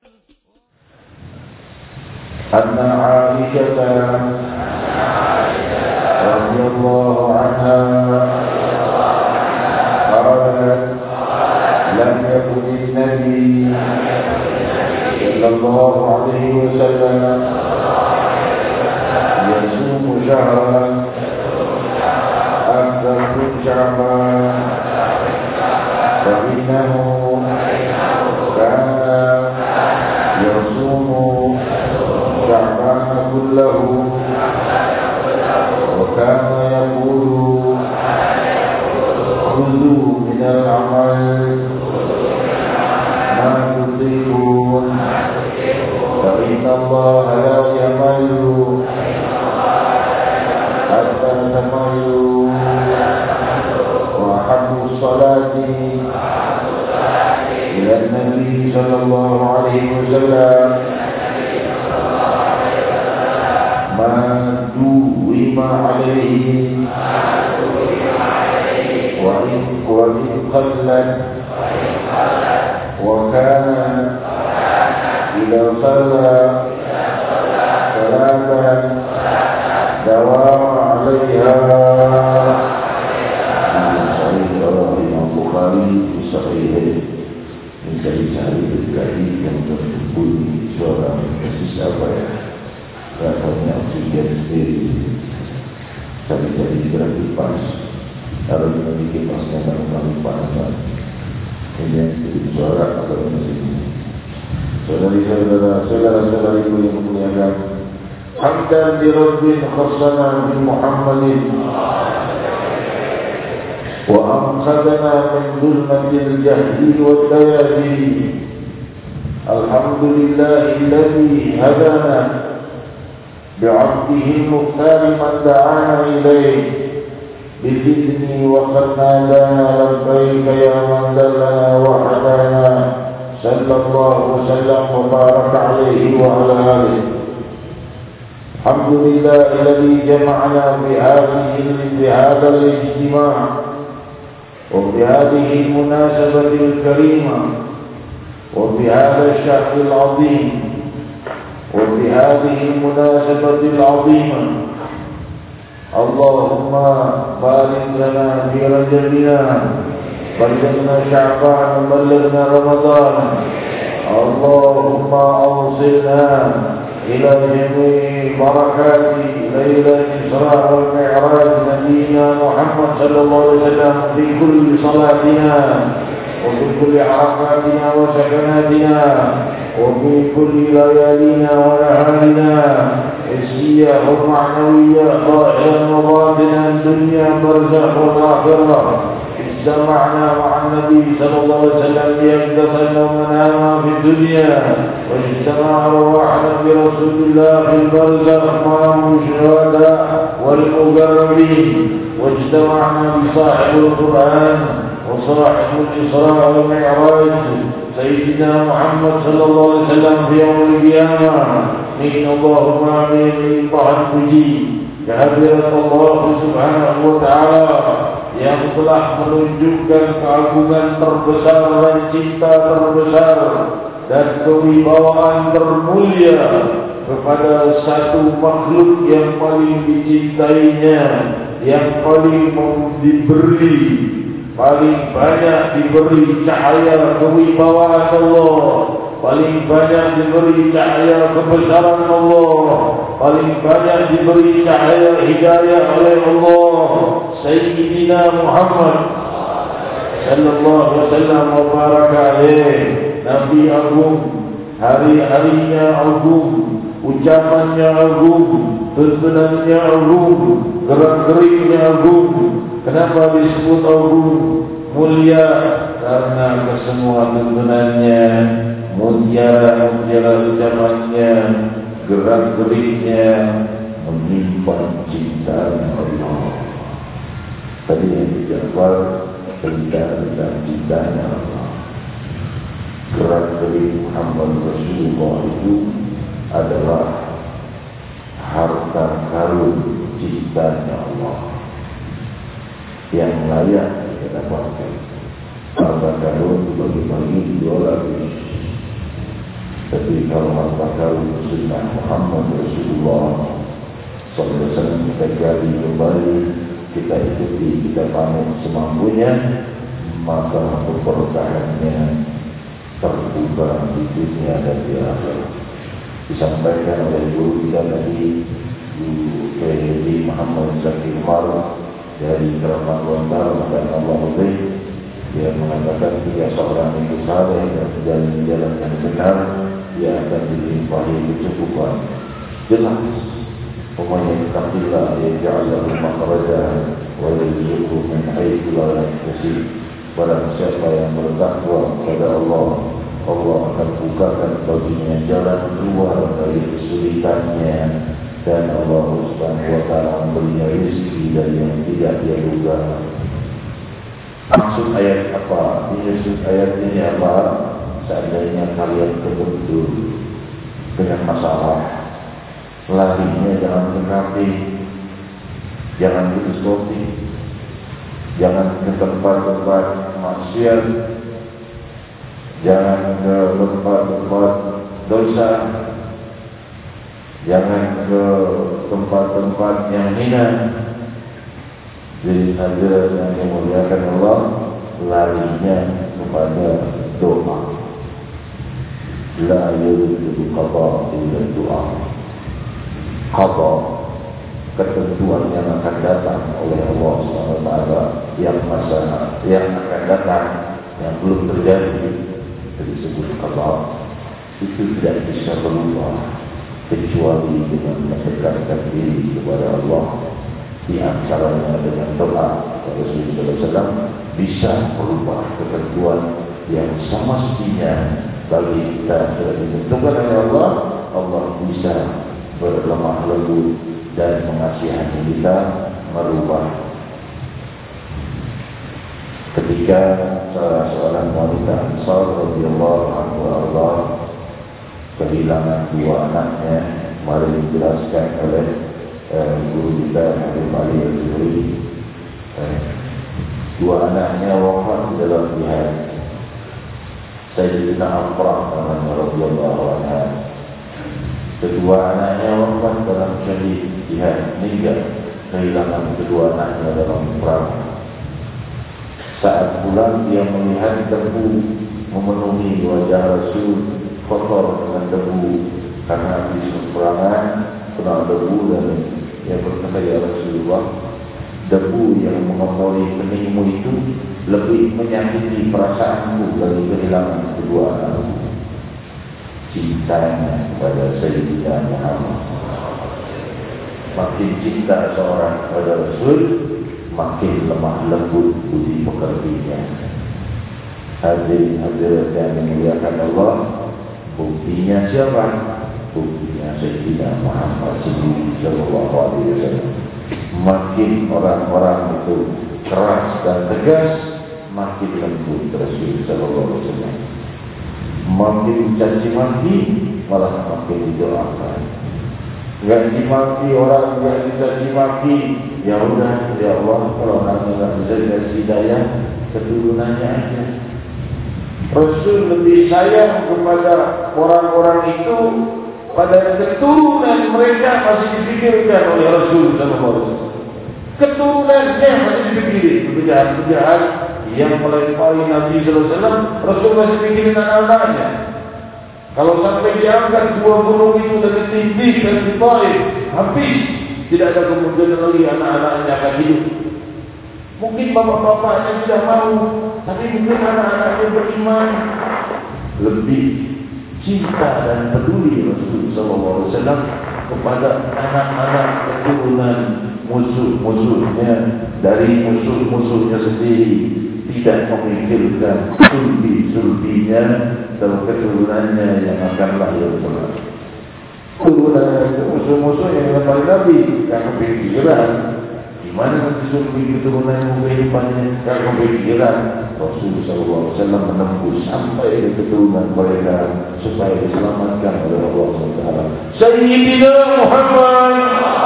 أن عائشة رضي الله عنها قالت لم يكن النبي صلى الله عليه وسلم يصوم شهرا أكثر من شعبان فإنه كان يصوم شعبان كله وكان يقول خذوا من العمل ما تطيقون فإن الله لا يمل حتى تملوا وأحب الصلاة إلى النبي صلى الله عليه وسلم ما دوم عليه وإن قلت وكان إذا صلى صلاة دوام عليها. Sahih Imam Bukhari Sahih mencari-cari berkali yang terkumpul seorang kasus apa ya, rasanya oksigen sendiri tapi jadi berarti pas kalau memiliki pasnya kalau panas ini yang suara atau mesin. Saudara-saudara ibu yang memuliakan, hamdan li Rabbin khassana bi Muhammadin wa amkhadana min dhulmatil jahli wal layali. Alhamdulillahilladzi hadana بعبده المختار من دعانا إليه بإذنه وقد نادانا لبيك يا من دلنا وهدانا صلى الله وسلم وبارك عليه وعلى آله. الحمد لله الذي جمعنا بهذا الاجتماع وبهذه المناسبة الكريمة وبهذا الشهر العظيم وبهذه المناسبة العظيمة. اللهم بارك لنا في رجبنا، بلغنا شعبان، بلغنا رمضان. اللهم أوصلنا إلى جميع بركات ليلة الإسراء والمعراج نبينا محمد صلى الله عليه وسلم في كل صلاتنا وفي كل عرفاتنا وسكناتنا وفي كل ليالينا ونهارنا حسية ومعنوية ظاهرا وباطنا دنيا برزخ والآخرة. اجتمعنا مع النبي صلى الله عليه وسلم ليقظة ومناما في الدنيا، واجتمع أرواحنا برسول الله في البرزخ مع الشهداء والمقربين، واجتمعنا بصاحب القرآن وصاحب الإسراء والمعراج سيدنا محمد صلى الله عليه وسلم في يوم القيامة. إن اللهم آمين limpahan puji kehadirat Allah Subhanahu wa taala yang telah menunjukkan keagungan terbesar dan cinta terbesar dan kewibawaan termulia kepada satu makhluk yang paling dicintainya, yang paling diberi, paling banyak diberi cahaya kewibawaan Allah, paling banyak diberi cahaya kebesaran Allah, paling banyak diberi cahaya hidayah oleh Allah, Sayyidina Muhammad sallallahu alaihi wasallam wa baraka alaihi. Nabi agung, hari-harinya agung, ucapannya agung, tuntunannya agung, gerak-geriknya agung. Kenapa disebut agung? Mulia karena kesemua tuntunannya mulia ucapannya, gerak-geriknya menyimpan cinta Allah. Tadi yang dijawab tentang cintanya Allah. Gerak-gerik Muhammad Rasulullah itu adalah harta karun cintanya Allah yang layak kita dapatkan. Harta karun bagi-bagi diolah Tapi kalau masalah sunnah Muhammad Rasulullah SAW kita gali kembali, kita ikuti, kita pamit semampunya, maka keberkahannya terbuka di dunia dan di akhirat. Disampaikan oleh guru kita tadi, Guru Kiai Muhammad Zakir Umar dari Keramat Lontar dan Allah Hudai. Dia mengatakan jika seorang itu saleh dan jalan yang benar, dia akan dilimpahi kecukupan. Jelas, umumnya takdirlah dia ja'alahu makhraja wa yarzuqhu min haitsu la yahtasib. Barang siapa yang bertakwa kepada Allah, Allah akan bukakan baginya jalan keluar dari kesulitannya, dan Allah Subhanahu wa taala memberinya rezeki dari yang tidak dia duga. Maksud ayat apa? Maksud ayat ini apa? Seandainya kalian terbentur dengan masalah, larinya jangan ke kafe, jangan ke diskotik, jangan ke tempat-tempat maksiat, jangan ke tempat-tempat dosa, jangan ke tempat-tempat yang hina. Jadi hadirat yang dimuliakan Allah, larinya kepada doa. La yuridu qada illa doa. Qada, ketentuan yang akan datang oleh Allah SWT yang akan datang, yang belum terjadi, disebut qada. Itu tidak bisa berubah kecuali dengan mendekatkan diri kepada Allah. Di antaranya dengan doa Rasulullah SAW bisa merubah ketentuan yang sama mestinya bagi kita sudah ditentukan oleh Allah. Allah bisa berlemah lembut dan mengasihani kita, merubah. Ketika salah seorang wanita Ansar radhiyallahu anha kehilangan dua anaknya, mari dijelaskan oleh guru kita Habib Ali Al-Zuhri. Dua anaknya wafat dalam jihad. Sayyidina Afrah radhiyallahu anha. Kedua anaknya wafat dalam jihad, meninggal, kehilangan kedua anaknya dalam perang. Saat pulang dia melihat debu memenuhi wajah Rasul, kotor dengan debu karena habis peperangan kena debu, dan dia berkata, ya Rasulullah, debu yang mengotori keningmu itu lebih menyakiti perasaanku dari kehilangan kedua anakku. Cintanya kepada Sayyidina Muhammad, makin cinta seorang kepada Rasul, makin lemah lembut budi pekertinya. Hadirin yang dimuliakan Allah, buktinya siapa? Buktinya Sayyidina Muhammad sallallahu alaihi wasallam. Makin orang-orang itu keras dan tegas, makin lembut Rasul sallallahu alaihi wasallam. Makin caci maki, malah makin didoakan. Enggak dimaki orang, enggak dicaci maki, ya udah, ya Allah, kalau nanti enggak bisa dikasih hidayah, keturunannya aja. Rasul lebih sayang kepada orang-orang itu, pada keturunan mereka masih dipikirkan oleh Rasul SAW. Keturunannya masih dipikirin. Penjahat-penjahat yang melempari Nabi SAW, Rasul masih pikirin anak-anaknya. Kalau sampai diangkat dua gunung itu dari tinggi dan di Taif, habis, tidak ada kemungkinan lagi anak-anaknya akan hidup. Mungkin bapak-bapaknya tidak mau, tapi mungkin anak-anaknya beriman. Lebih cinta dan peduli Rasulullah SAW kepada anak-anak keturunan musuh-musuhnya dari musuh-musuhnya sendiri, tidak memikirkan sulbi-sulbinya dan keturunannya yang akan lahir kelak. Turunan musuh-musuh yang paling Nabi yang kepikiran gimana nanti sulbi keturunan kehidupannya, yang kepikiran Rasulullah SAW menembus sampai ke keturunan mereka supaya diselamatkan oleh Allah SWT. Sayyidina Muhammad.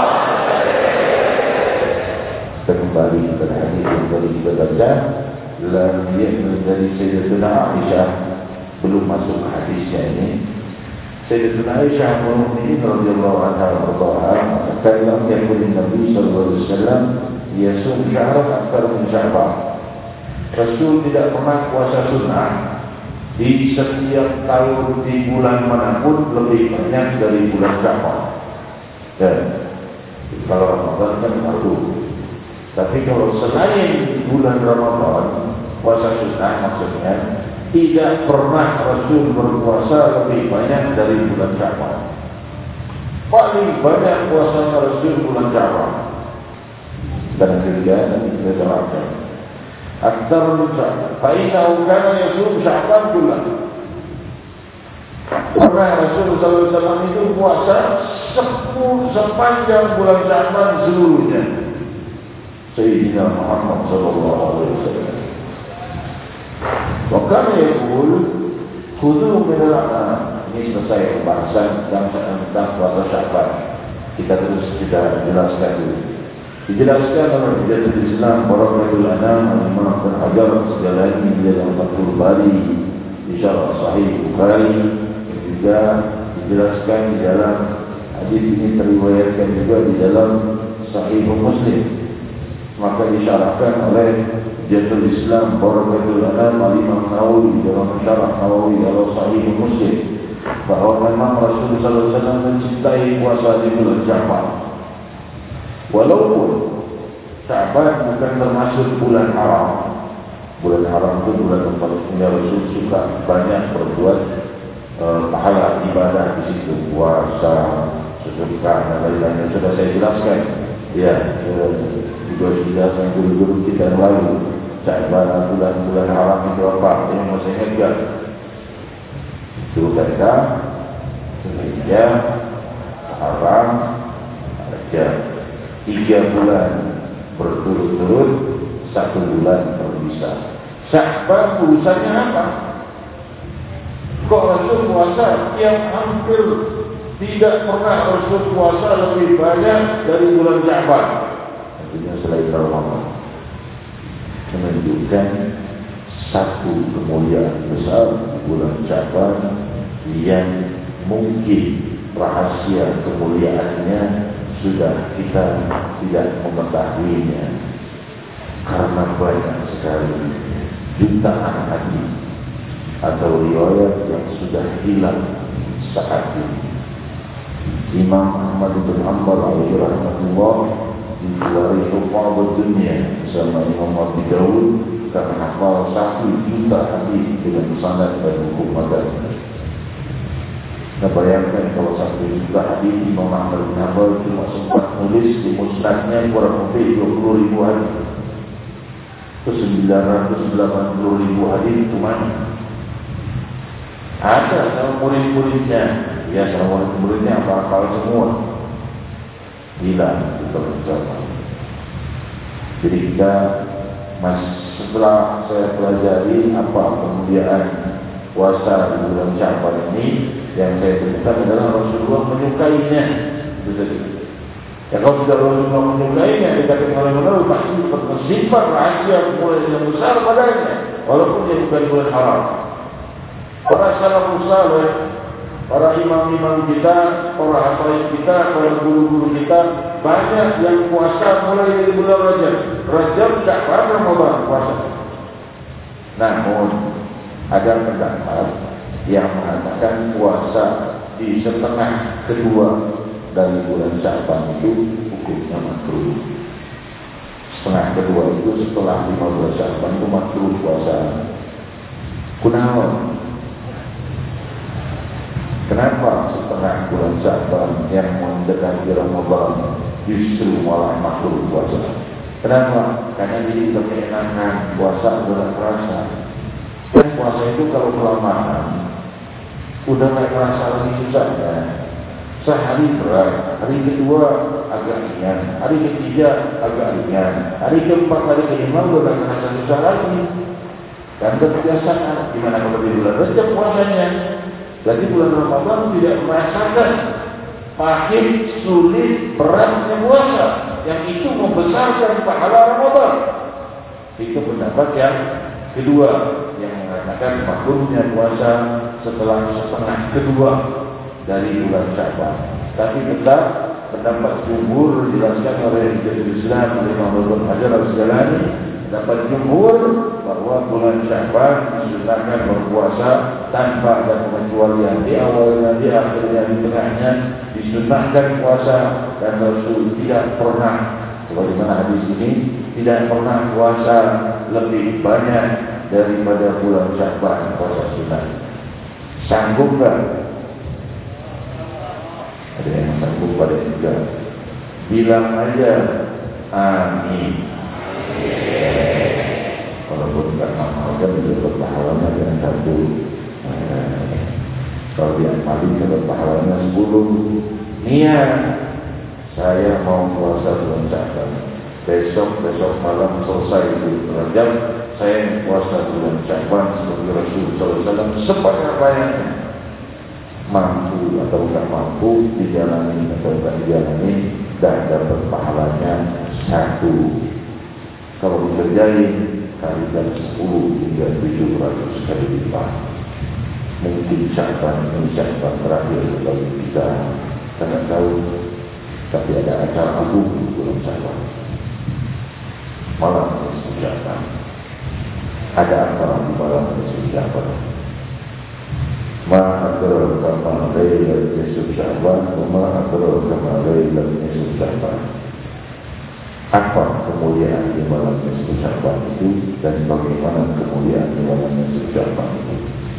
Kita kembali kepada hadis yang tadi kita baca, dari Sayyidatina Aisyah, belum masuk hadisnya ini. Sayyidatuna Aisyah Al-Mu'minin radhiyallahu anha warḍaha kata Nabi sallallahu alaihi wasallam yasum syahran akthar min sya'ban. Rasul tidak pernah puasa sunnah di setiap tahun di bulan manapun lebih banyak dari bulan Sya'ban. Dan kalau Ramadan kan fardu. Tapi kalau selain bulan Ramadan, puasa sunnah maksudnya tidak pernah Rasul berpuasa lebih banyak dari bulan Sya'ban. Paling banyak puasa Rasul bulan Sya'ban. Dan ketiga kita terangkan. Akthar min Sya'ban. Fa innahu kana yasum Sya'ban kullahu. Karena Rasul sallallahu alaihi wasallam itu puasa sepanjang bulan Sya'ban seluruhnya. Sayyidina Muhammad sallallahu alaihi wasallam. Wa kana yaqul khudhu min al-a'mal. Ini selesai pembahasan tentang puasa Sya'ban. Kita terus jelaskan dulu. Dijelaskan oleh Hujjatul Islam Barakatul Anam Al-Imam Ibnu Hajar Asqalani di dalam Fathul Bari di Syarah Sahih Bukhari, juga dijelaskan di dalam hadis ini teriwayatkan juga di dalam Sahih Muslim. Maka disyarahkan oleh Hujjatul Islam Barakatul Anam Al-Imam Nawawi di dalam Syarah Nawawi al Sahih Muslim bahwa memang Rasulullah SAW mencintai puasa di bulan Sya'ban. Walaupun Sya'ban bukan termasuk bulan haram. Bulan haram itu bulan yang paling Rasul suka banyak berbuat pahala ibadah di situ, puasa, sedekah dan lain-lain. Sudah saya jelaskan. Ya, juga dijelaskan guru-guru kita yang lalu. Sya'ban bulan haram itu apa? Yang masih ingat? Dzulqa'dah, Dzulhijjah, Muharram, Rajab. 3 bulan berturut-turut, 1 bulan berpisah. Sya'ban urusannya apa? Kok Rasul puasa yang hampir tidak pernah Rasul puasa lebih banyak dari bulan Sya'ban? Tentunya selain Ramadan. Menunjukkan satu kemuliaan besar di bulan Sya'ban yang mungkin rahasia kemuliaannya sudah kita tidak mengetahuinya karena banyak sekali jutaan hadis atau riwayat yang sudah hilang saat ini. Imam Ahmad bin Hanbal alaihi rahmatullah diwari hufaz dunia bersama Imam Abu Dawud karena hafal 1 juta hadis dengan sanad dan hukum madzhab. Nah, bayangkan kalau 1 juta hadis Imam Ahmad bin Hanbal cuma sempat nulis di musnadnya kurang lebih 20.000 hadis. Terus 980.000 hadis itu mana? Ada sama murid-muridnya. Ya, sama murid-muridnya apa-apa semua. Hilang kita bersama. Jadi kita setelah saya pelajari apa kemuliaan puasa di bulan Sya'ban ini, yang saya temukan adalah Rasulullah menyukainya. Itu saja. Ya, kalau sudah Rasulullah menyukainya, dikatakan oleh Nabi pasti tersimpan rahasia kemuliaan yang besar padanya, walaupun dia bukan bulan haram. Para salafus saleh, para imam-imam kita, para hafaid kita, para guru-guru kita, banyak yang puasa mulai dari bulan Rajab. Rajab Sya'ban Ramadan puasa. Namun ada pendapat yang mengatakan puasa di setengah kedua dari bulan Sya'ban itu hukumnya makruh. Setengah kedua itu setelah 15 Sya'ban itu makruh puasa. Kunaon? Kenapa setengah bulan Sya'ban yang mendekati Ramadan justru malah makruh puasa? Kenapa? Karena jadi keenakan puasa bulan terasa. Dan puasa itu kalau kelamaan udah gak terasa lagi susahnya. Sehari berat, hari kedua agak ringan, hari ketiga agak ringan, hari keempat, hari kelima udah gak terasa susah lagi. Dan kebiasaan gimana kalau di bulan Rajab puasanya? Jadi bulan Ramadan tidak merasakan pahit, sulit, beratnya puasa, yang itu membesarkan pahala Ramadan. Itu pendapat yang kedua, yang mengatakan makruhnya puasa setelah setengah kedua dari bulan Sya'ban. Tapi tetap pendapat jumhur dijelaskan oleh Syekhul Islam Imam Ibnu Hajar Al-Asqalani, pendapat jumhur bahwa bulan Sya'ban disunahkan berpuasa tanpa ada pengecualian, di awalnya, di akhirnya, di tengahnya disunahkan puasa, dan Rasul tidak pernah, sebagaimana hadis ini, tidak pernah puasa lebih banyak daripada bulan Sya'ban puasa sunat. Sanggup tak? Ada yang sanggup pada juga. Bilang aja amin. Walaupun tak amalkan juga pahalanya dengan satu. Kalau dia paling dapat pahalanya 10. Niat saya mau puasa bulan Sya'ban. Besok malam selesai itu Rajab, saya puasa bulan Sya'ban seperti Rasul SAW sebanyak-banyaknya. Mampu atau tidak mampu, dijalani atau tidak dijalani, dan dapat pahalanya 1. Kalau dikerjain kalikan 10 hingga 700 kali lipat. Mungkin Sya'ban ini Sya'ban terakhir bagi kita, tidak tahu. Tapi ada acara agung di bulan Sya'ban, malam nisfu Sya'ban. Ada acara di malam nisfu Sya'ban. Ma adraka ma lailatul nisfu Sya'ban wa ma adraka ma lailatul nisfu Sya'ban. Apa kemuliaan di malam nisfu Sya'ban itu, dan bagaimana kemuliaan di malam nisfu Sya'ban itu?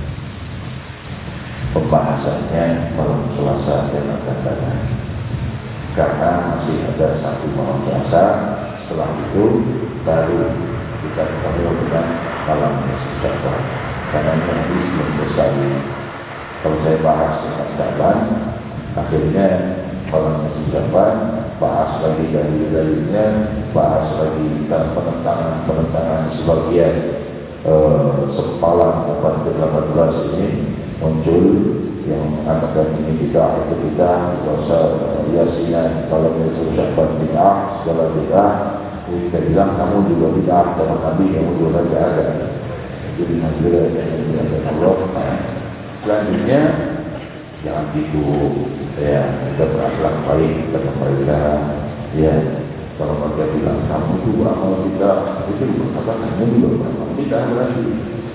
Pembahasannya malam Selasa yang akan datang, karena masih ada 1 malam Selasa. Setelah itu baru kita kembali dengan malam nisfu Sya'ban, karena ini hadis belum selesai. Kalau saya bahas tentang Sya'ban, akhirnya malam nisfu Sya'ban, bahas lagi dalil-dalilnya, bahas lagi penentangan sebagian sempalan 18 ini muncul yang mengatakan ini bid'ah, itu bid'ah, puasa Yasinan malam nisfu Sya'ban bid'ah, segala bid'ah. Kita bilang kamu juga bid'ah, karena Nabi kamu juga tidak ada. Jadi hadirin yang dimuliakan Allah. Selanjutnya jangan gitu ya, kita berakhlak baik dengan mereka ya. Kalau mereka bilang kamu itu beramal kita, itu berkata kamu juga beramal kita berarti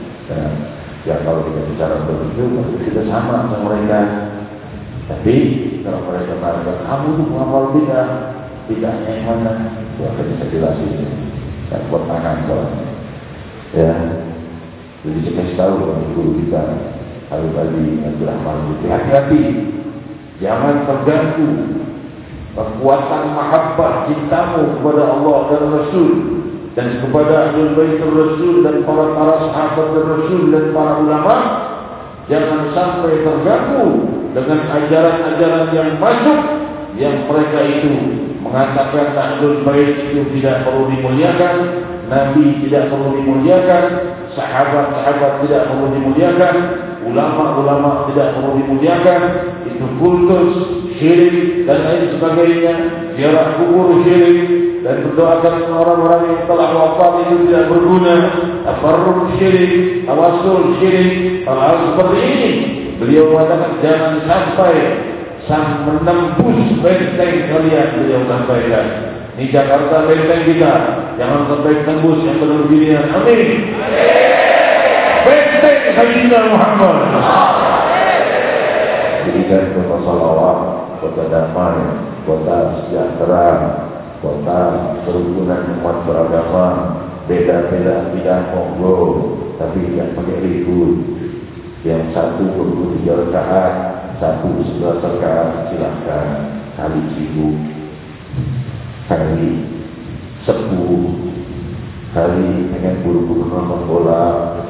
ya, kalau kita bicara begitu berarti kita sama dengan mereka. Tapi kalau mereka mengatakan kamu itu beramal kita, tidaknya yang mana, itu akan bisa jelasin dan buat tangan ya. Jadi saya kasih tahu kepada guru kita Al-Bali Abdul Rahman, hati-hati, jangan terganggu kekuatan mahabbah cintamu kepada Allah dan Rasul, dan kepada Ahlul Bait Rasul dan para sahabat Rasul dan para ulama. Jangan sampai terganggu dengan ajaran-ajaran yang masuk, yang mereka itu mengatakan Ahlul Bait itu tidak perlu dimuliakan, Nabi tidak perlu dimuliakan, sahabat-sahabat tidak perlu dimuliakan, ulama-ulama tidak perlu dimuliakan, itu kultus, syirik dan lain sebagainya, ziarah kubur syirik, dan berdoakan orang-orang yang telah wafat itu tidak berguna, tabarruk syirik, tawassul syirik, hal-hal seperti ini. Beliau mengatakan jangan sampai menembus benteng kalian, beliau sampaikan. Ini Jakarta benteng kita, jangan sampai tembus yang benar-benar. Amin. Benteng Sayyidina Muhammad. Jadikan kota salawat, kota damai, kota sejahtera, kota kerukunan umat beragama. Beda-beda tidak monggo, tapi tidak pakai ribut. Yang satu 23 rakaat, satu 11 rakaat, silahkan kali 1000, kali 10, kali dengan buru-buru nonton bola,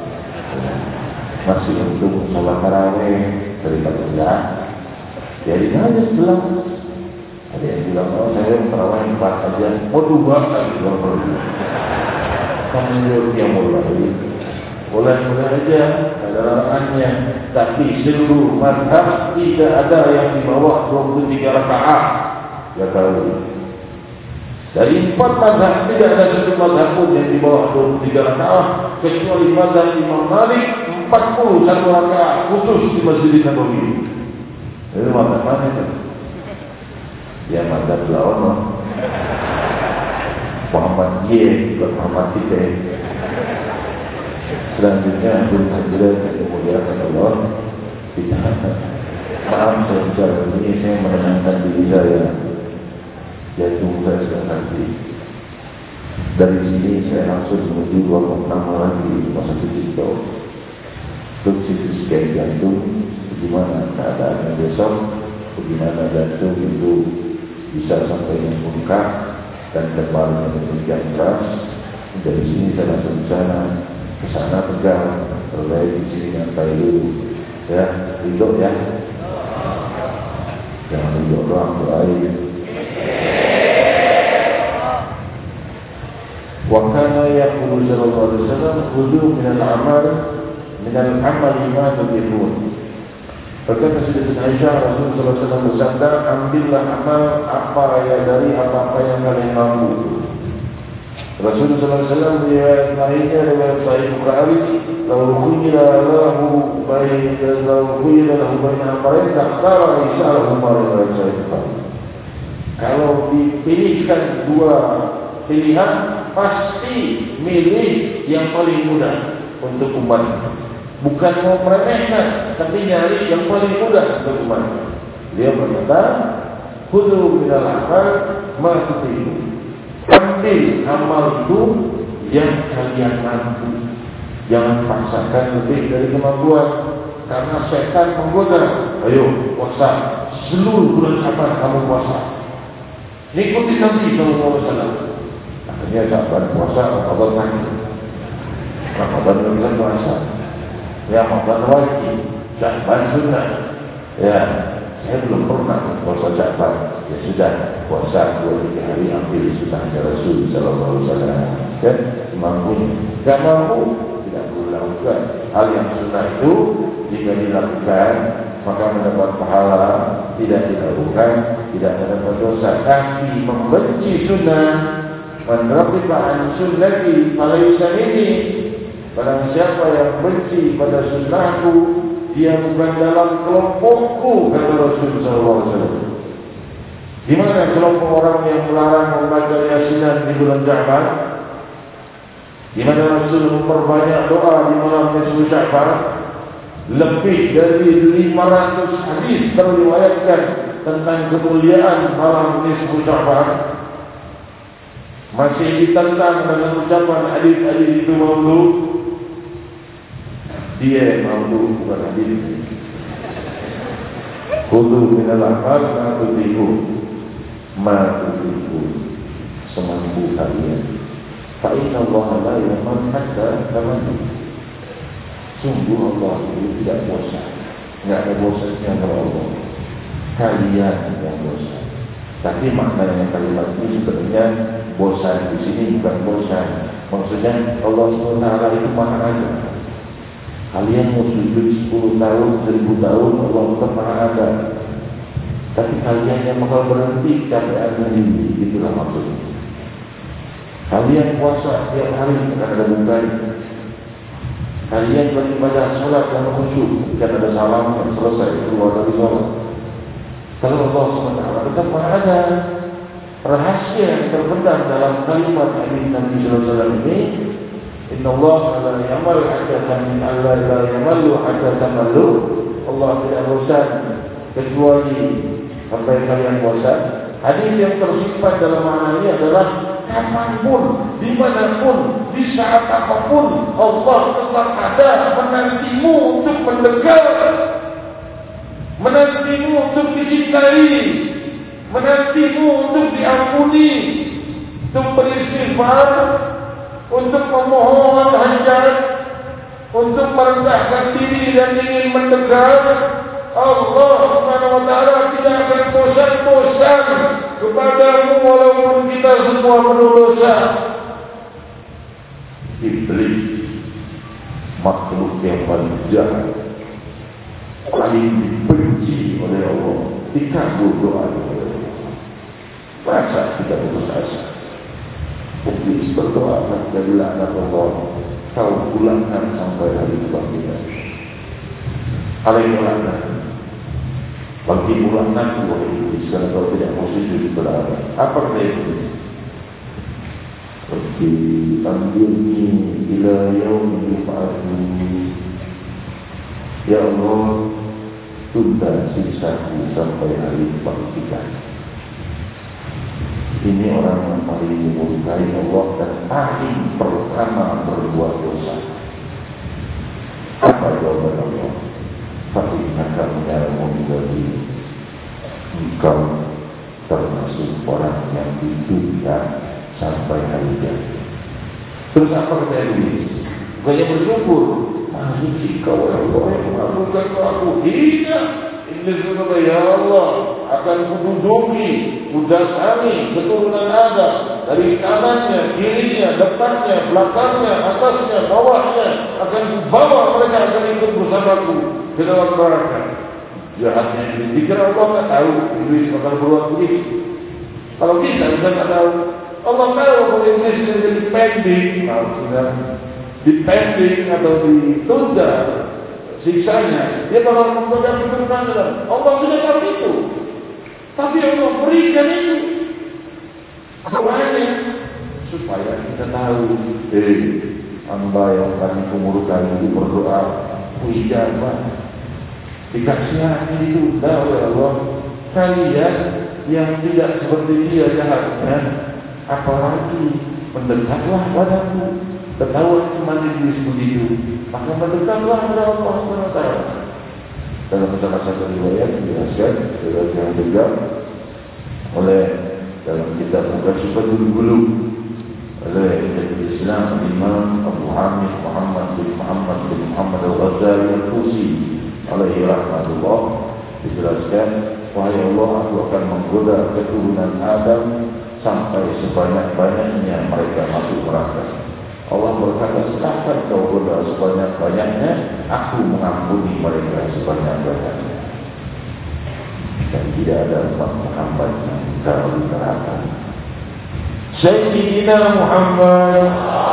masih untuk sholat tarawih daripada enggak. Jadi aja setelah ada yang bilang, oh saya tarawih 4 aja, mau 2 kali kalau perlu. Kamu yang mulai, boleh aja, ada larangannya. Tapi seluruh mazhab tidak ada yang di bawah 23 rakaat. Ya tahu. Dari 4 mazhab tidak ada satu mazhab pun yang di bawah 23 rakaat, kecuali mazhab Imam Malik 41 rakaat khusus di Masjid Nabawi. Jadi Muhammad mana itu? Ya madzhab lawan Muhammad Y, bukan Muhammad kita. Selanjutnya Abdul Hajrah yang dimuliakan Allah. Maaf saya bicara ini, saya menenangkan diri saya. Jantung saya sudah nanti. Dari sini saya langsung menuju ruang pertama lagi masa kecil. Untuk CT scan jantung, bagaimana keadaannya besok, bagaimana jantung itu bisa sampai yang bengkak dan kembali demikian keras. Dari sini saya langsung ke sana tegang, terbaik di sini nyantai dulu, ya, hidup ya, jangan hidup doang, doain. Wa kana yaqulu sallallahu alaihi wasallam khudhu minal amal ma tuhibbun. Berkata Sayyidatina Aisyah, Rasulullah SAW bersabda, ambillah amal apa ya dari apa-apa yang kalian mampu. Rasulullah SAW riwayat lainnya, riwayat Sahih Bukhari, lau khuyira lahu baina amrayn takhtara isa'ahu riwayat Sahih Bukhari. Kalau dipilihkan dua pilihan, pasti milih yang paling mudah untuk umat. Bukan mau meremehkan, tapi nyari yang paling mudah untuk umat. Dia berkata, khudhu minal amal ma tuhibbun. Ambil amal itu yang kalian mampu. Jangan paksakan lebih dari kemampuan, karena setan menggoda. Ayo puasa, seluruh bulan Syaban kamu puasa. Ikuti Nabi SAW. Akhirnya Syaban puasa, Ramadan lagi. Ramadan bukan puasa. Ya Ramadan wajib, Syaban sunnah. Ya, saya belum pernah puasa Syaban. Ya sudah, puasa 2-3 hari ambil sunnahnya Rasul sallallahu alaihi wasallam. Dan mampunya. Tidak mampu, tidak perlu lakukan. Hal yang sunnah itu jika dilakukan maka mendapat pahala, tidak dilakukan tidak mendapat dosa. Tapi membenci sunnah, menraqibah an sunnati falaysa minni. Barang siapa yang benci pada sunnahku, dia bukan dalam kelompokku, kata Rasul sallallahu alaihi wasallam. Di mana kelompok orang yang melarang membaca Yasinan di bulan Sya'ban? Di mana Rasul memperbanyak doa di malam nisfu Sya'ban? Lebih dari 500 hadis terriwayatkan tentang kemuliaan malam nisfu Sya'ban. Masih ditentang dengan ucapan hadis-hadis itu maudhu. Dia maudhu, bukan hadis. Khudhu minal amal ma tuhibbun, semampu kalian. Fa inna Allah la yaman hatta tamannu. Sungguh Allah itu tidak bosan. Tidak ada bosannya kalau Allah. Kalian yang bosan. Tapi maknanya kalimat ini sebenarnya bosan di sini bukan bosan. Maksudnya Allah SWT itu maha ada. Kalian mau sujud 10 tahun, 1000 tahun, Allah tetap maha ada. Tapi kalian yang bakal berhenti keadaannya ini, itulah maksudnya. Kalian puasa tiap hari akan ada bukanya. Kalian beribadah sholat yang khusyuk, jika ada salam yang selesai keluar dari sholat. Kalau Allah SWT tetap ada rahasia yang terpendam dalam kalimat hadis Nabi SAW ini. Inna Allah la yamal hatta yamallu hatta tamallu. Allah tidak bosan kecuali sampai kalian bosan. Hadis yang tersimpan dalam makna ini adalah kapanpun, dimanapun, di saat apapun, Allah tetap ada menantimu untuk mendekat, menantimu untuk dicintai, menantimu untuk diampuni, untuk beristighfar, untuk memohon hajat, untuk merendahkan diri dan ingin mendekat. Allah Subhanahu wa taala tidak akan bosan-bosan kepadamu walaupun kita semua berdosa. Iblis, makhluk yang paling jahat, paling dibenci oleh Allah, dikabul doanya oleh Allah. Masa kita putus asa? Iblis berdoa dari laknat Allah, kau pulangkan sampai hari kebangkitan. Alaihi laknat. Bagi ulangkan wahai iblis, karena kau tidak mau sujud kepada Allah. Apa kata iblis? Rabbi anzirni ila yaumi yub'atsun. Ya Allah, tunda siksaku sampai hari kebangkitan. Ini orang yang paling dimurkai Allah dan paling pertama berbuat dosa. Apa jawaban Allah? Fa'inaka minal munzirin. Engkau termasuk orang yang ditunda sampai hari kiamat. Terus apa kata Iblis? Bukannya bersyukur, masih kau ya Allah yang mengaburkan aku. Tidak. Iblis berkata, ya Allah, akan kududuki, kudasani keturunan Adam dari kanannya, kirinya, depannya, belakangnya, atasnya, bawahnya. Akan kubawa mereka akan ikut bersamaku ke dalam neraka. Jahatnya Iblis. Dikira Allah tak tahu Iblis akan berbuat begitu. Kalau kita tak tahu. Allah tahu kalau Iblis jadi pending, maksudnya dipending atau ditunda siksanya, dia bakal menggoda keturunan Adam. Allah sudah tahu itu, tapi Allah berikan itu semuanya supaya kita tahu. Hamba yang kami kumurkan itu berdoa, ijabah, dikasihani ditunda oleh Allah. Kalian yang tidak seperti dia jahatnya, apalagi mendekatlah padaku. Ketahuan cuma Iblis begitu, maka mendekatlah kepada Allah SWT. Dalam salah satu riwayat dijelaskan yang juga oleh dalam kitab Muqaddimatul Qulub oleh Islam Imam Abu Hamid Muhammad bin Muhammad Al-Ghazali Al-Tusi alaihi rahmatullah, dijelaskan, wahai Allah, aku akan menggoda keturunan Adam sampai sebanyak-banyaknya mereka masuk neraka. Allah berkata, silahkan kau goda sebanyak-banyaknya, aku mengampuni mereka sebanyak-banyaknya. Dan tidak ada menghambat kalau di neraka. Sayyidina Muhammad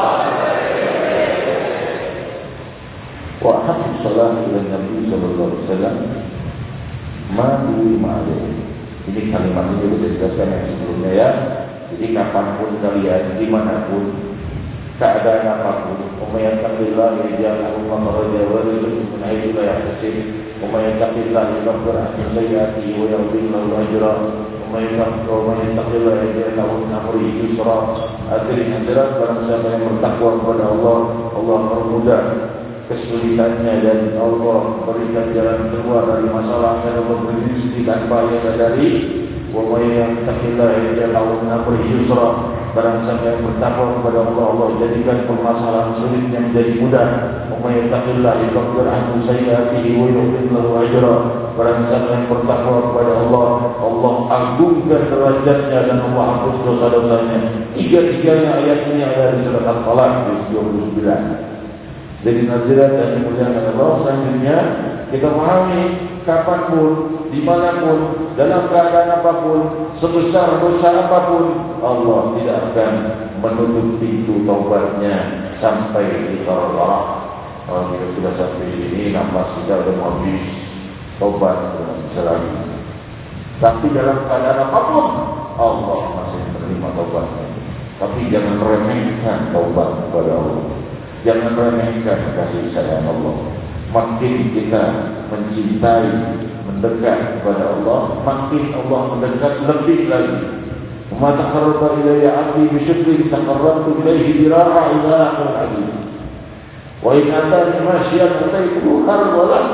wa habbu salam ila Nabi sallallahu alaihi wasallam ma'u ma'alih. Ini kalimat ini sudah dijelaskan yang sebelumnya ya. Jadi kapanpun kalian, dimanapun, keadaan apapun, umayyatakillah yaja'alahu makhraja wa yarzuqhu min haitsu la yahtasib, umayyatakillah yukaffiru anhu sayyi'atihi wa yaghfir lahu ajran, umayyatakillah yaj'alahu min amrihi yusra. Hadirin hadirat, barang siapa yang bertakwa kepada Allah, Allah permudah kesulitannya dan Allah berikan jalan keluar dari masalah dan Allah beri rezeki tanpa ia sadari. Wa may yattaqillah yaj'al min amrihi yusra. Barang siapa yang bertakwa kepada Allah, Allah jadikan permasalahan sulitnya menjadi mudah. Wa may yattaqillah yukaffir anhu sayyi'atihi wa yu'ti lahu ajra. Barang siapa yang bertakwa kepada Allah, Allah agungkan derajatnya dan Allah hapus dosa-dosanya. Tiga-tiganya ayat ini ada di surat Al-Falaq 29. Jadi nazirat dan dimuliakan Allah, selanjutnya kita pahami kapanpun, dimanapun, dalam keadaan apapun, sebesar dosa apapun, Allah tidak akan menutup pintu taubatnya sampai kita Allah. Kalau kita sudah sampai di sini, nafas kita sudah habis, taubat tidak bisa lagi. Tapi dalam keadaan apapun, Allah masih menerima taubatnya. Tapi jangan remehkan taubat kepada Allah. Jangan remehkan kasih sayang Allah. Makin kita mencintai, mendekat kepada Allah, makin Allah mendekat lebih lagi. Wa taqarraba ilayya 'abdi bi syukrin taqarrabtu ilayhi dira'a ila akhir hadis. Wa in atani masyian ataitu harwalah.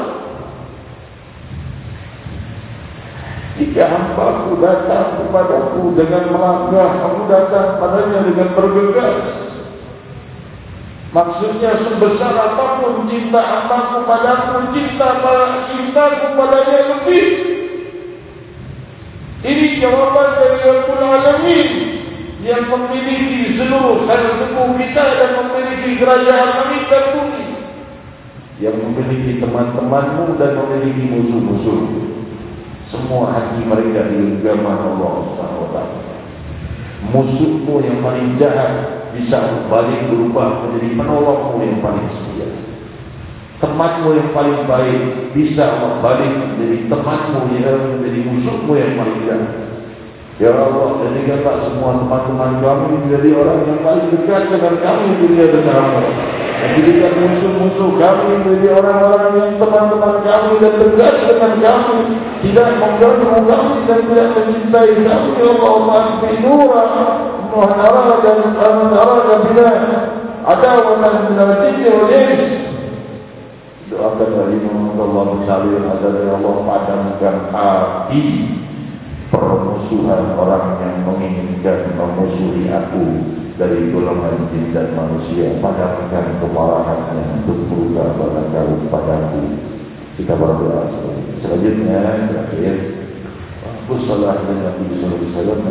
Jika hambaku datang kepadaku dengan melangkah, aku datang padanya dengan bergegas. Maksudnya sebesar apapun cinta hambaku padaku, cintaku padanya lebih. Ini jawaban dari Rabbul Alamin yang memiliki seluruh hal tubuh kita dan memiliki kerajaan langit dan bumi, yang memiliki teman-temanmu dan memiliki musuh-musuh. Semua hati mereka di genggaman Allah SWT. Musuhmu yang paling jahat bisa balik berubah menjadi penolongmu yang paling setia. temanmu yang paling baik bisa Allah balik menjadi temanmu yang menjadi musuhmu yang paling jahat. Ya Allah, jadikanlah semua teman-teman kami menjadi orang yang paling dekat dengan kami di dunia bersama. Dan jadikan musuh-musuh kami menjadi orang-orang yang teman-teman kami dan dekat dengan kami, tidak mengganggu kami dan tidak mencintai kami. Ya Allah, ma'afinura muhanara dan muhanara bila adawatan minal jinni wal ins. Doakan dari Allah bersalin agar Allah padamkan api permusuhan orang yang menginginkan memusuhi aku dari golongan jin dan manusia. Padamkan kemarahannya untuk berusaha barangkali padaku. Kita berdoa selanjutnya terakhir. Wassalah dan Nabi sallallahu alaihi wasallam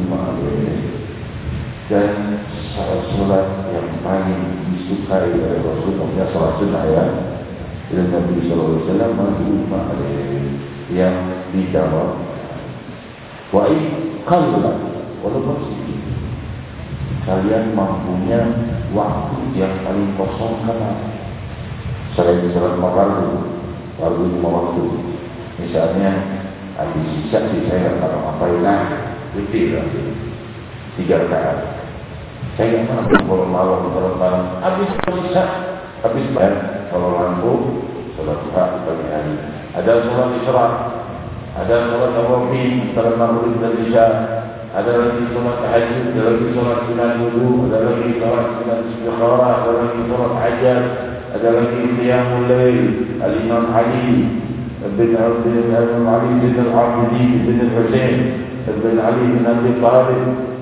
dan salat yang paling disukai oleh Rasulullah salat sunnah ya. Dan Nabi sallallahu alaihi wasallam yang dijawab wa'id qalla walaupun sedikit. Kalian mampunya waktu yang paling kosong karena selain salat fardu, fardu 5 waktu. Misalnya habis isya saya nggak ngapain witir 3 rakaat. Saya nggak mampu kalau malam habis isya, habis kalau mampu salat duha di pagi hari. Ada salat isra, ada salat tarawih antara maghrib dan isya, ada lagi salat tahajud, ada lagi salat sunat wudu, ada lagi salat sunat istikharah, ada lagi salat hajat, ada lagi qiyamul lail. Al-Imam Ali bin Ali bin Al-Abidin bin Al-Husain bin Ali bin Abi Talib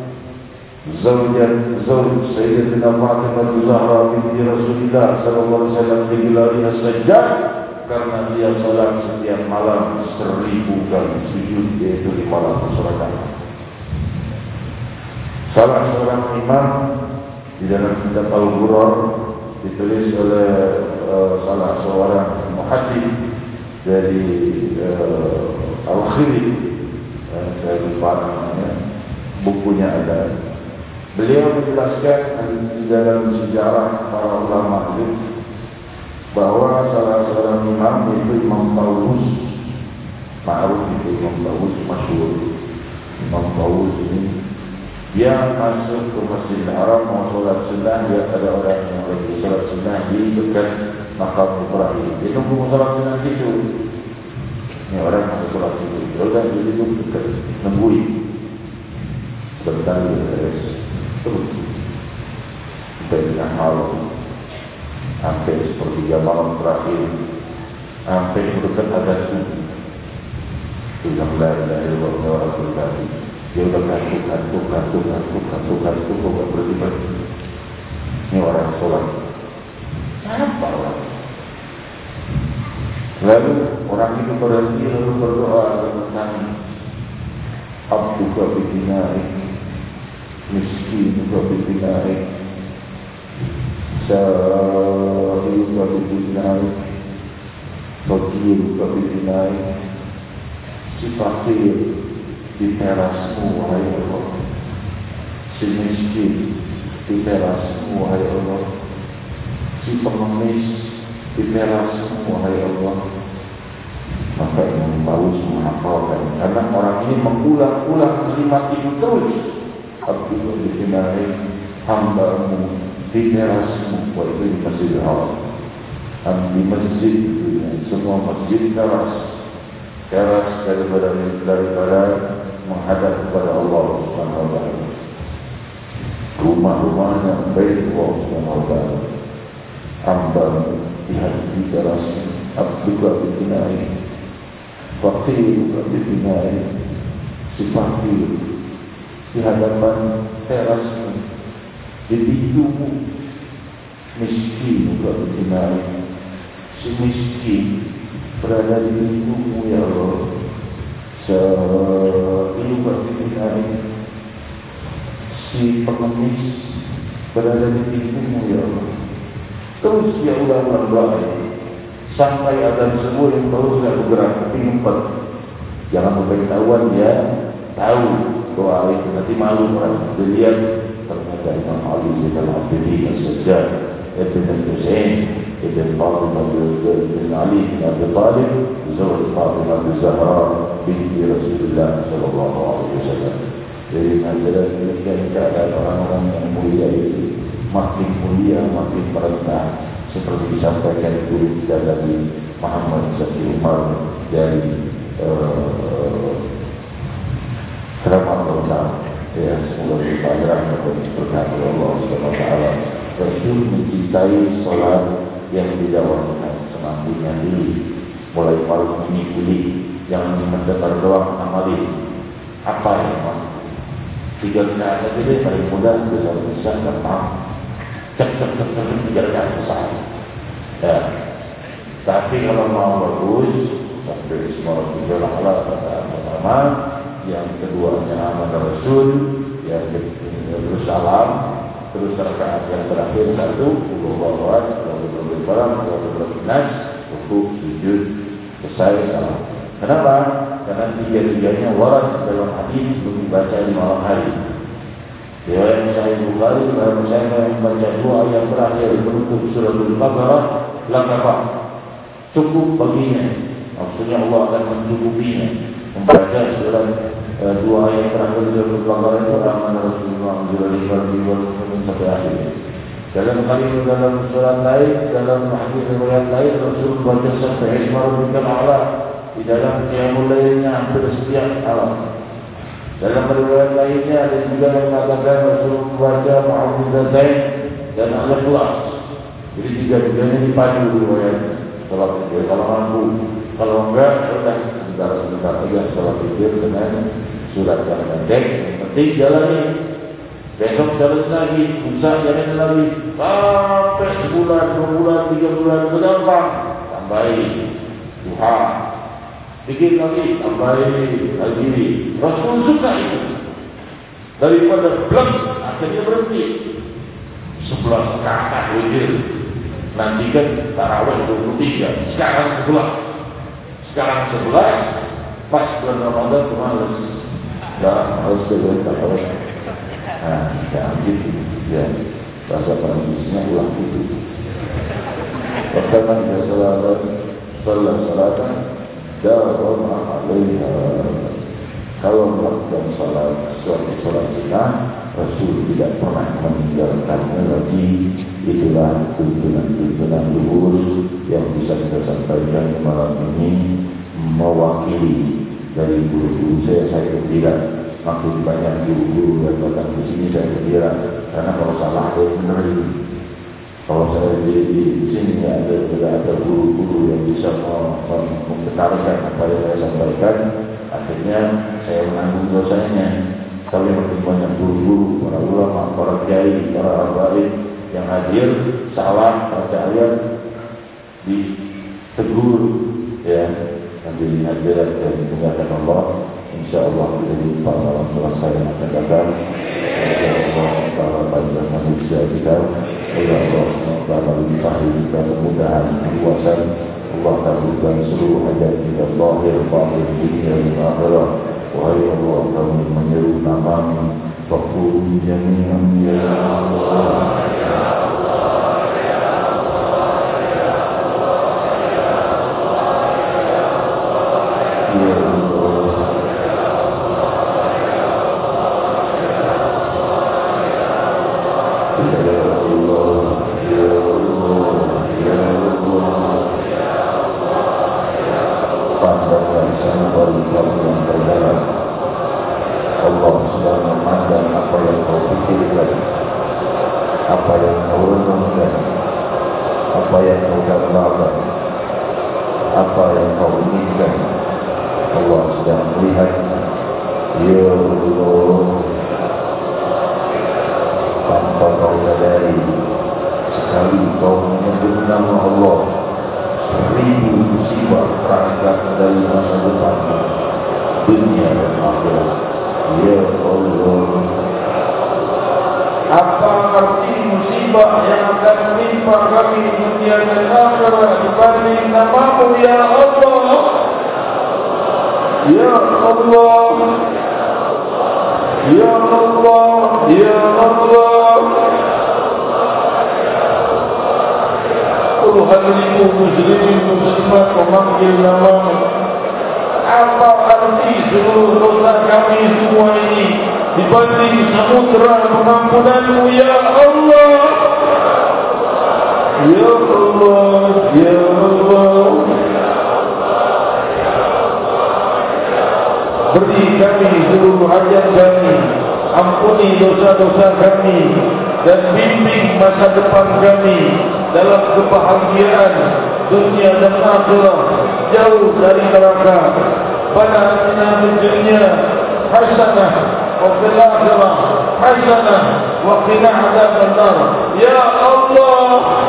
زوج سيدنا فاطمة الزهراء binti Rasulullah sallallahu alaihi wasallam digelari As-Sajjad karena dia salat setiap malam 1000 kali sujud, yaitu di malam rakaat. Salah seorang imam di dalam kitab Al-Ghurrar ditulis oleh salah seorang muhaddits dari Al-Khiri, saya lupa namanya, bukunya ada. Beliau menjelaskan di dalam sejarah para ulama itu bahwa salah seorang imam itu Imam Tawus, ma'ruf itu Imam Tawus, masyhur. Imam Tawus ini dia masuk ke Masjidil Haram mau sholat sunnah. Dia ada orang yang lagi sholat sunnah di dekat makam Ibrahim. Dia tunggu sholat sunnah itu. Ini orang yang sholat itu. Dia udah jadi dekat, nungguin. Sebentar dia beres. Terus dari malam sampai sepertiga malam terakhir, sampai dekat ada subuh. Sudah mulai dari orang berbagi. Dia udah kantuk, kok berarti ini orang sholat. Apa orang? Lalu orang itu berhenti lalu berdoa tentang abduka bidinaik, miskin juga bidinaik, sa'il juga bidinaik, fakir juga bidinaik, si fakir di terasmu wahai Allah, si miskin di terasmu wahai Allah, si pengemis di terasmu wahai Allah. Maka Imam Tawus menghafalkan, karena orang ini mengulang-ulang kalimat itu terus. Abdullah dikenai hambamu di terasmu, waktu di Masjidil Haram, di masjid itu, semua masjid teras daripada menghadap kepada Allah Subhanahu wa taala. Rumah-rumahnya baik Allah Subhanahu wa taala. Hamba di teras Abdullah dikenai, fakir juga dikenai, si fakir di hadapan terasmu, di pintumu, miskin juga dikenai, si miskin berada di pintumu ya Allah, sa'il juga dikenai, si pengemis berada di pintumu ya Allah. Terus dia ulang berdoa sampai ada semua yang terus tidak bergerak, tapi ngumpet. Jangan sampai ketahuan dia tahu doa itu, nanti malu orang. Dia lihat ternyata Imam Ali bin Al-Abidin As-Sajjad, Ibn Al-Husain, ابن فاطمة بن علي بن أبي طالب زوج فاطمة الزهراء بنت رسول الله صلى الله عليه wasallam. Jadi nazaran demikian keadaan orang-orang yang mulia itu makin mulia, makin merendah, seperti disampaikan guru kita Nabi Muhammad Syafi'i Umar dari Keramat Allah. Ya, semoga kita rahmat dan berkah Allah Subhanahu wa taala. Rasul mencintai solat yang didawamkan semampunya diri, mulai malam ini pulih, yang mendengar doa amali. Apa yang mampu? 3 rakaat saja dia paling mudah, bisa dan paham. Cek 3 rakaat besar. Ya. Tapi kalau mau bagus, sampai semua berjalan Allah pertama, yang keduanya aman Rasul, yang terus salam, terus rakaat yang terakhir 1, Allahu Akbar, Allahu Akbar, Allahu Akbar, rukuk, sujud, selesai salam. Kenapa? Karena 3-3-nya waras dalam hadis belum dibaca di malam hari. Riwayat Sahih Bukhari, baru saya membaca 2 ayat terakhir menutup surah Al-Baqarah, langkah cukup baginya. Maksudnya Allah akan mencukupinya. Membaca surah 2 ayat terakhir surah Al-Baqarah itu aman Rasulullah sampai akhirnya. Dalam surat lain, dalam hadis riwayat lain, Rasul baca sampai Ismail Allah. Di dalam qiyamul lailnya hampir setiap malam. Dalam riwayat lainnya ada juga yang mengatakan Rasul membaca Mu'awwidzatain dan Al-Ikhlas. Jadi 3-3-nya dipadu riwayatnya. Kalau tidur, kalau mampu, kalau enggak, sudah sebentar aja setelah tidur dengan surat yang pendek. Yang penting jalani. Besok jalan lagi, lusa jalan lagi, sampai sebulan, 2 bulan, 3 bulan bergampang. Tambahin duha. Bikin lagi, tambahin lagi. Rasul suka itu. Daripada blok, akhirnya berhenti. 11 rakaat wujud. Nanti kan tarawih 23. Sekarang 11. Pas bulan Ramadan itu malas. Dah harus dengan tarawih. Nah, gitu. Ya, bahasa Perancisnya ulang itu. Pertama kita salatan. Dalam alaiha. Kalau melakukan suatu salat sunnah, Rasul tidak pernah meninggalkannya lagi. Itulah tuntunan luhur yang bisa kita sampaikan malam ini, mewakili dari guru-guru saya gembira. Makin banyak guru-guru yang datang ke sini saya gembira, karena kalau salah ada yang benar ini. Kalau saya di sini ada guru-guru yang bisa membenarkan apa yang saya sampaikan, akhirnya saya menanggung dosanya. Tapi makin banyak guru-guru, para ulama, para kiai, para abaid yang hadir, salah, baca ayat, ditegur, ya, nanti hadirat dan ditinggalkan Allah. InsyaAllah kita jumpa dalam selesai yang akan datang. InsyaAllah para panjang manusia kita, Allah SWT limpahi kita kemudahan, kekuasaan. Allah kabulkan seluruh hajat kita, zahir, batin, dunia dan akhirat. Wahai Allah, kami menyeru nama-Mu, Fakhurun jami'an ya Allah. Allah sudah memandang apa yang kau pikirkan, apa yang kau renungkan, apa yang kau gambarkan, apa yang kau inginkan. Allah sudah melihat. Ya Allah, tanpa kau sadari, sekali kau menyebut nama Allah, 1000 musibah berangkat dari masa depan dunia dan akhirat. Ya Allah, apa arti musibah yang akan menimpa kami di dunia dan akhirat dibanding nama-Mu ya Allah? Ya Allah, Ya Allah, Ya Allah. puluhan ribu muslimin muslimat memanggil nama-Mu. Apa arti seluruh dosa kami semua ini dibanding samudera pengampunan-Mu ya Allah? Ya Allah, ya Allah, beri kami seluruh hajat kami, ampuni dosa-dosa kami, dan bimbing masa depan kami dalam kebahagiaan dunia dan akhirat, jauh dari neraka. Rabbana atina fid dunya hasanah wa fil akhirah hasanah wa qina adzaban nar. Ya Allah,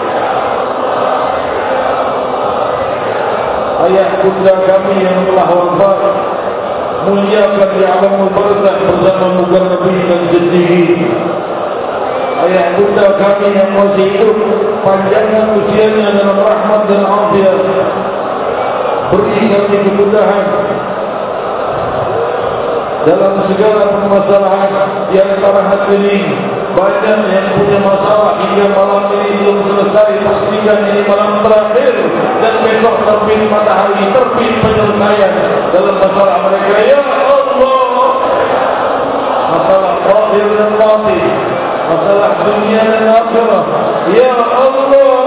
ayah bunda kami yang telah wafat, muliakan di alamul barzakh bersama muka Nabi dan Siddiqin. Ayah bunda kami yang masih hidup, panjangkan usianya dalam rahmat dan afiat. Beri kami kemudahan dalam segala permasalahan di antara hati ini. Banyak yang punya masalah hingga malam ini belum selesai. Pastikan ini malam terakhir dan besok terbit matahari, terbit penyelesaian dalam masalah mereka. Ya Allah, masalah zahir dan batin, masalah dunia dan akhirat. Ya Allah,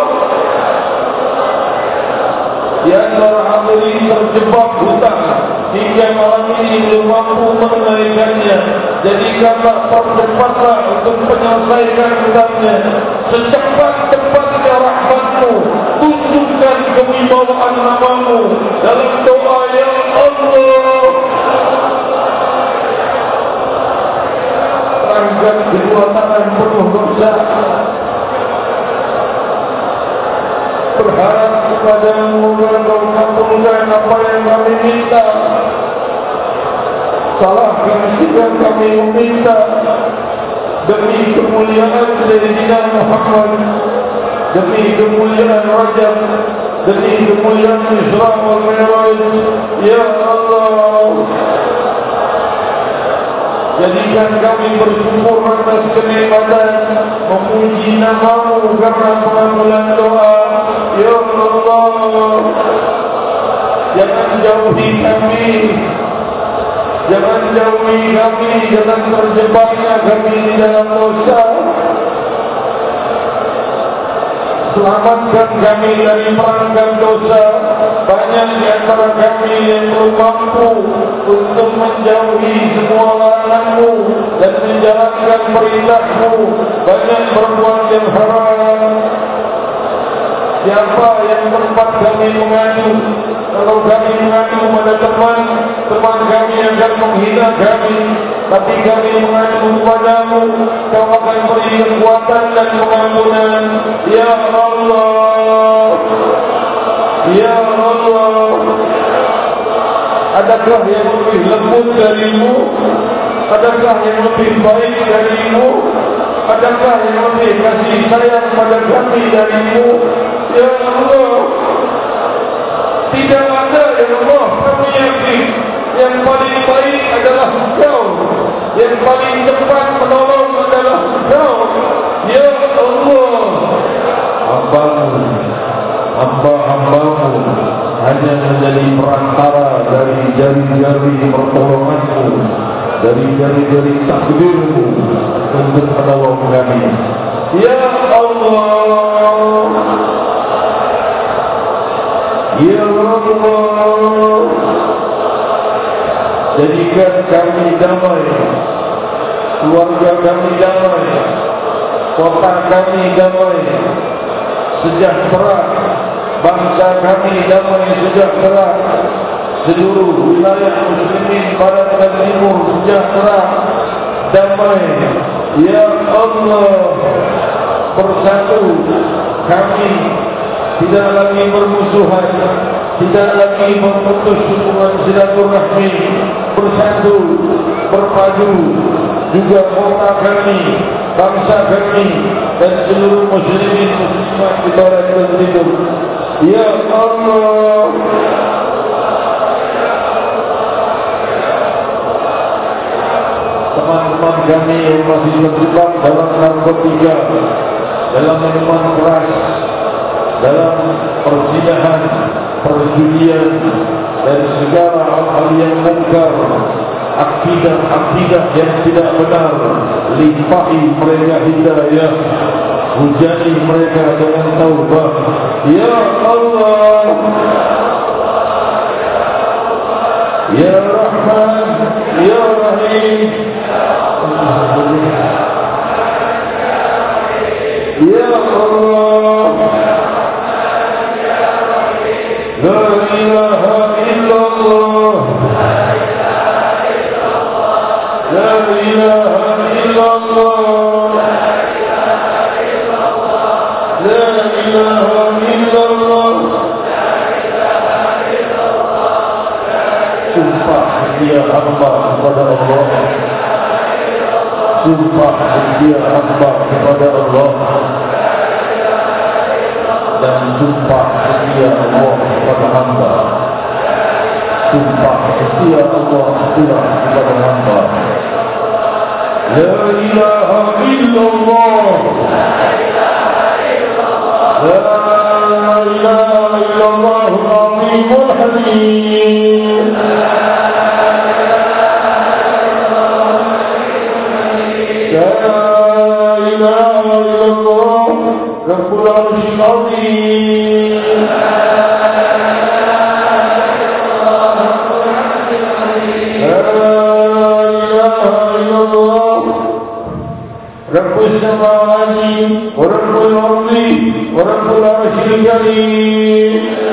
di antara hadirin terjebak hutang hingga malam ini belum mampu menunaikannya. Jadikanlah percepatlah untuk menyelesaikan hutangnya. Secepat-cepatnya rahmat-Mu, tunjukkan kewibawaan nama-Mu dalam doa. Ya Allah, angkat kedua tangan penuh dosa, berharap kepada-Mu agar Kau kabulkan apa yang kami minta. Salahkan jika kami meminta, demi kemuliaan Sayyidina Muhammad, demi kemuliaan Rajab, demi kemuliaan Isra wal Mi'raj. Ya Allah, jadikan kami bersyukur atas kenikmatan memuji nama-Mu karena pengabulan doa. Ya Allah, jangan jauhi kami, jangan jauhi kami, jangan terjebaknya kami di dalam dosa. Selamatkan kami dari perangkap dosa. Banyak di antara kami yang belum mampu untuk menjauhi semua larangan-Mu dan menjalankan perintah-Mu. Banyak berbuat yang haram. Siapa yang tempat kami mengadu? Kalau kami mengadu pada teman kami akan menghina kami. Tapi kami mengadu kepada-Mu, Kau akan beri kekuatan dan pengampunan. Ya Allah, Ya Allah, adakah yang lebih lembut dari-Mu? Adakah yang lebih baik dari-Mu? Adakah yang lebih kasih sayang pada kami dari-Mu? Ya Allah, tidak ada. Ya Allah, kami yakin yang paling baik adalah Engkau, yang paling cepat menolong adalah Engkau. Ya Allah, hamba-Mu hanya menjadi perantara dari jari-jari pertolongan-Mu, dari jari-jari takdir-Mu untuk menolong kami. Ya Allah, Ya Allah, jadikan kami damai, keluarga kami damai, kota kami damai, sejahtera, bangsa kami damai, sejahtera, seluruh wilayah muslimin barat dan timur sejahtera, damai. Ya Allah, bersatu kami, tidak lagi bermusuhan, tidak lagi memutus hubungan silaturahmi, bersatu, berpadu. Juga kota kami, bangsa kami, dan seluruh muslimin muslimat di barat dan timur. Ya Allah, teman-teman kami yang masih terjebak dalam narkotika, dalam minuman keras, dalam perzinahan, perjudian dan segala hal yang mungkar, akidah-akidah yang tidak benar. Limpahi mereka hidayah, hujani mereka dengan taubat. Ya Allah, Ya Rahman, Ya Rahim, Ya Allah, La ilaha illallah, La ilaha illallah, La ilaha illallah. Sumpah dia hamba kepada Allah, sumpah dia hamba kepada Allah, dan sumpah dia Allah kepada hamba, sumpah dia Allah kepada hamba. La ilaha illallah, La ilaha illallah al-azimul halim. Rabbul Arsyil Azim. Rabbus Samawati wa Rabbul Ardi wa Rabbul Arsyil Karim.